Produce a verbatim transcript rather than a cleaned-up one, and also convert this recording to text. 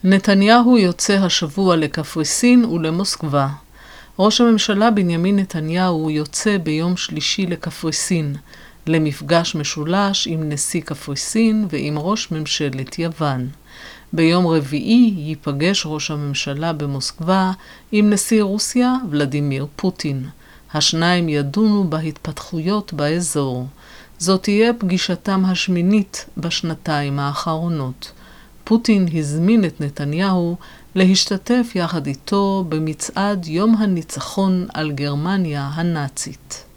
נתניהו יוצא השבוע לקפריסין ולמוסקבה. ראש הממשלה בנימין נתניהו יוצא ביום שלישי לקפריסין, למפגש משולש עם נשיא קפריסין ועם ראש ממשלת יוון. ביום רביעי ייפגש ראש הממשלה במוסקבה עם נשיא רוסיה ולדימיר פוטין. השניים ידונו בהתפתחויות באזור. זאת תהיה פגישתם השמינית בשנתיים האחרונות. פוטין הזמין את נתניהו להשתתף יחד איתו במצעד יום הניצחון על גרמניה הנאצית.